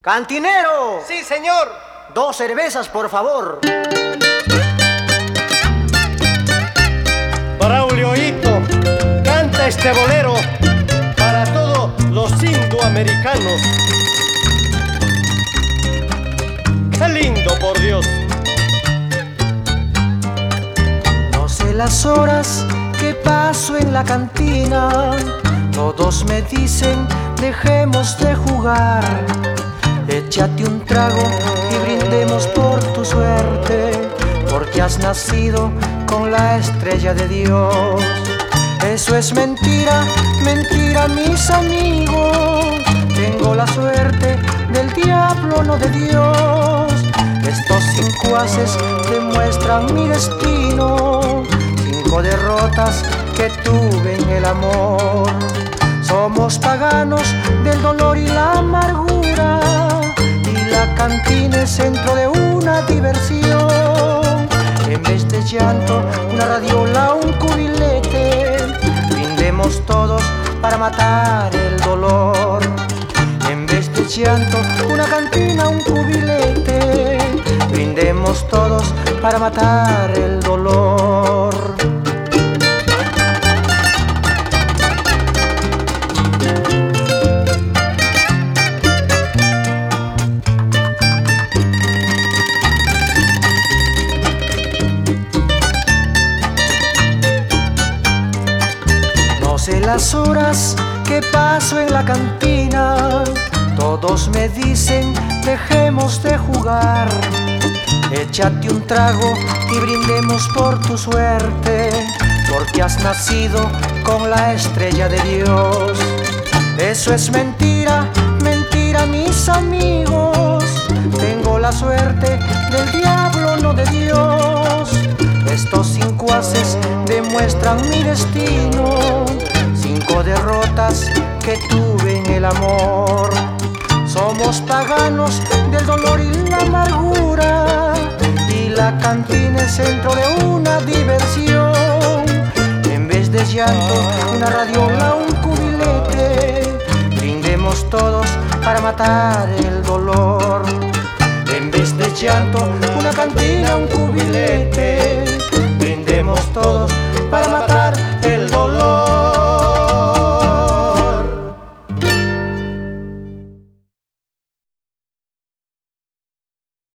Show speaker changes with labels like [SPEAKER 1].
[SPEAKER 1] ¡Cantinero!
[SPEAKER 2] Sí, señor.
[SPEAKER 1] 2 cervezas, por favor.
[SPEAKER 2] Braulio Hito, canta este bolero para todos los indoamericanos. ¡Qué lindo, por Dios!
[SPEAKER 3] No sé las horas que paso en la cantina, todos me dicen dejemos de jugar. Échate un trago y brindemos por tu suerte, porque has nacido con la estrella de Dios. Eso es mentira, mentira, mis amigos. Tengo la suerte del diablo, no de Dios. Estos 5 haces demuestran mi destino, 5 derrotas que tuve en el amor. Somos paganos del dolor y la amargura, y la cantina es centro de una diversión. En vez de llanto, una radiola, un cubilete, brindemos todos para matar el dolor. En vez de llanto, una cantina, un cubilete, brindemos todos para matar el dolor. No sé las horas que paso en la cantina, todos me dicen dejemos de jugar. Échate un trago y brindemos por tu suerte, porque has nacido con la estrella de Dios. Eso es mentira, mentira, mis amigos. Tengo la suerte del diablo, no de Dios. Estos 5 haces demuestran mi destino, 5 derrotas que tuve en el amor. Somos paganos del dolor y la amargura, y la cantina es centro de una diversión. En vez de llanto, una radiola, un cubilete, brindemos todos para matar el dolor. En vez de llanto, una cantina, un cubilete,